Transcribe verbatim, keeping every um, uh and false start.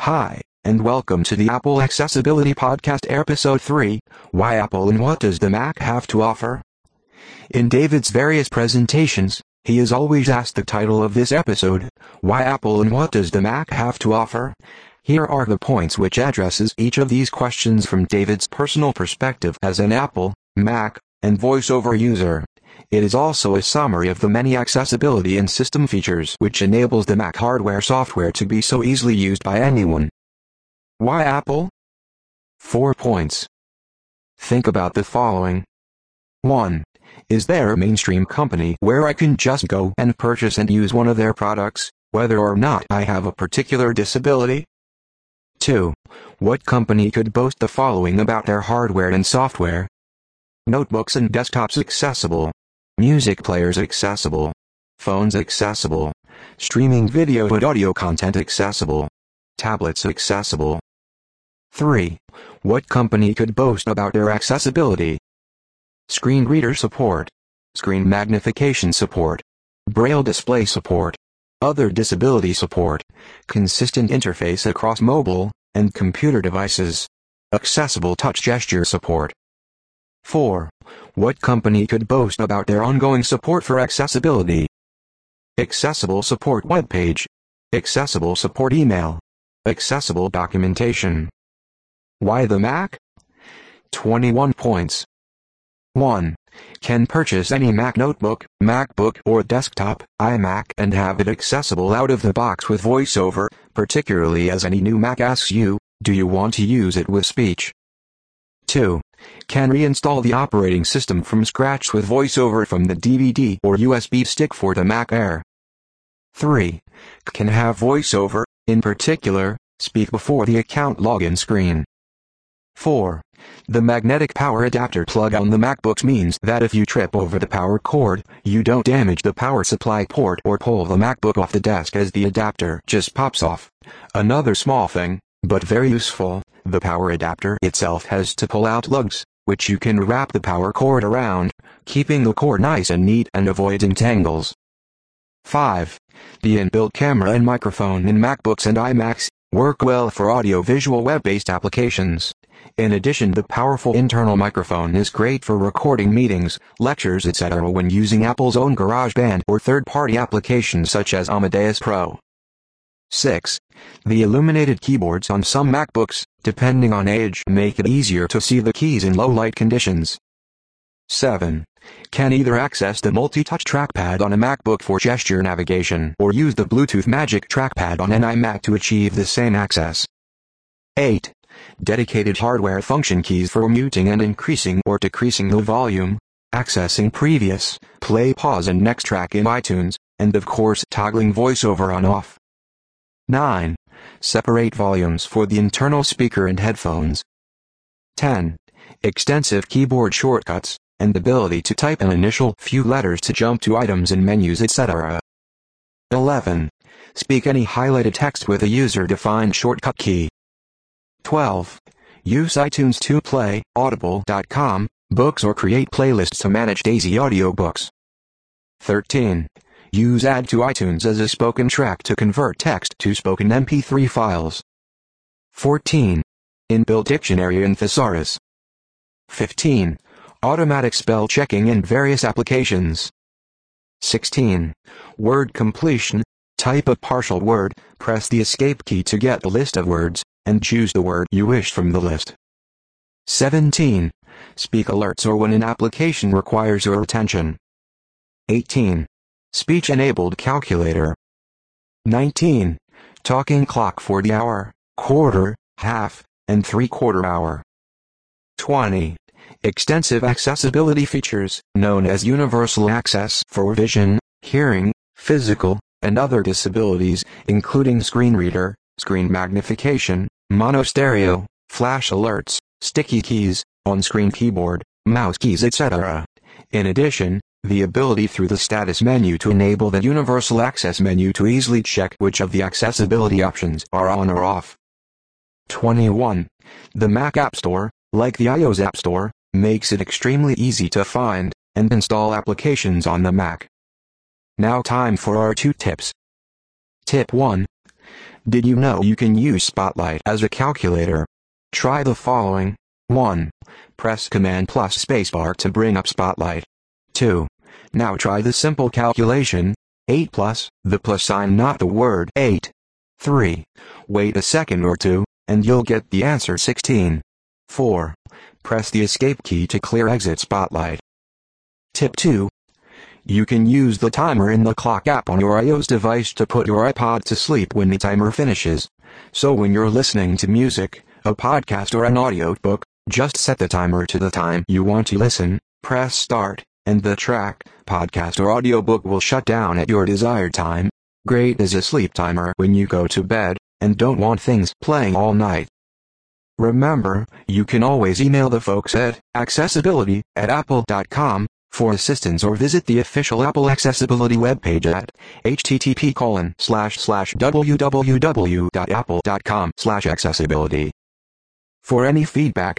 Hi, and welcome to the Apple Accessibility Podcast Episode three, Why Apple and What Does the Mac Have to Offer? In David's various presentations, he is always asked the title of this episode, Why Apple and What Does the Mac Have to Offer? Here are the points which addresses each of these questions from David's personal perspective as an Apple, Mac, and VoiceOver user. It is also a summary of the many accessibility and system features which enables the Mac hardware software to be so easily used by anyone. Why Apple? Four points. Think about the following. one. Is there a mainstream company where I can just go and purchase and use one of their products, whether or not I have a particular disability? two. What company could boast the following about their hardware and software? Notebooks and desktops accessible. Music players accessible. Phones accessible. Streaming video and audio content accessible. Tablets accessible. three. What company could boast about their accessibility? Screen reader support. Screen magnification support. Braille display support. Other disability support. Consistent interface across mobile and computer devices. Accessible touch gesture support. four. What company could boast about their ongoing support for accessibility? Accessible support webpage. Accessible support email. Accessible documentation. Why the Mac? twenty-one points. one. Can purchase any Mac notebook, MacBook or desktop, iMac and have it accessible out of the box with VoiceOver, particularly as any new Mac asks you, do you want to use it with speech? two. Can reinstall the operating system from scratch with VoiceOver from the D V D or U S B stick for the Mac Air. three. Can have VoiceOver, in particular, speak before the account login screen. four. The magnetic power adapter plug on the MacBooks means that if you trip over the power cord, you don't damage the power supply port or pull the MacBook off the desk as the adapter just pops off. Another small thing, but very useful, the power adapter itself has to pull out lugs, which you can wrap the power cord around, keeping the cord nice and neat and avoiding tangles. five. The inbuilt camera and microphone in MacBooks and iMacs work well for audio-visual web-based applications. In addition, the powerful internal microphone is great for recording meetings, lectures, et cetera when using Apple's own GarageBand or third-party applications such as Amadeus Pro. six. The illuminated keyboards on some MacBooks, depending on age, make it easier to see the keys in low-light conditions. seven. Can either access the multi-touch trackpad on a MacBook for gesture navigation or use the Bluetooth Magic Trackpad on an iMac to achieve the same access. eight. Dedicated hardware function keys for muting and increasing or decreasing the volume, accessing previous, play, pause and next track in iTunes, and of course toggling VoiceOver on-off. nine. Separate volumes for the internal speaker and headphones. ten. Extensive keyboard shortcuts, and ability to type an initial few letters to jump to items and menus, et cetera. eleven. Speak any highlighted text with a user-defined shortcut key. twelve. Use iTunes to play, audible dot com, books or create playlists to manage Daisy audiobooks. thirteen. Use Add to iTunes as a spoken track to convert text to spoken M P three files. fourteen. Inbuilt dictionary and thesaurus. fifteen. Automatic spell checking in various applications. sixteen. Word completion. Type a partial word, press the escape key to get the list of words, and choose the word you wish from the list. seventeen. Speak alerts or when an application requires your attention. eighteen. Speech-enabled calculator. nineteen. Talking clock for the hour, quarter, half, and three-quarter hour. twenty. Extensive accessibility features, known as universal access for vision, hearing, physical, and other disabilities, including screen reader, screen magnification, mono stereo, flash alerts, sticky keys, on-screen keyboard, mouse keys, et cetera. In addition, the ability through the status menu to enable the universal access menu to easily check which of the accessibility options are on or off. twenty-one. The Mac App Store, like the iOS App Store, makes it extremely easy to find and install applications on the Mac. Now time for our two tips. Tip one. Did you know you can use Spotlight as a calculator? Try the following. one. Press Command plus spacebar to bring up Spotlight. two. Now try the simple calculation. eight plus, the plus sign not the word eight. three. Wait a second or two, and you'll get the answer sixteen. four. Press the escape key to clear exit Spotlight. Tip two. You can use the timer in the clock app on your iOS device to put your iPod to sleep when the timer finishes. So when you're listening to music, a podcast or an audiobook, just set the timer to the time you want to listen, press start, and the track, podcast or audiobook will shut down at your desired time. Great as a sleep timer when you go to bed and don't want things playing all night. Remember, you can always email the folks at accessibility at apple dot com for assistance or visit the official Apple Accessibility webpage at http colon slash slash www dot apple dot com slash accessibility. For any feedback,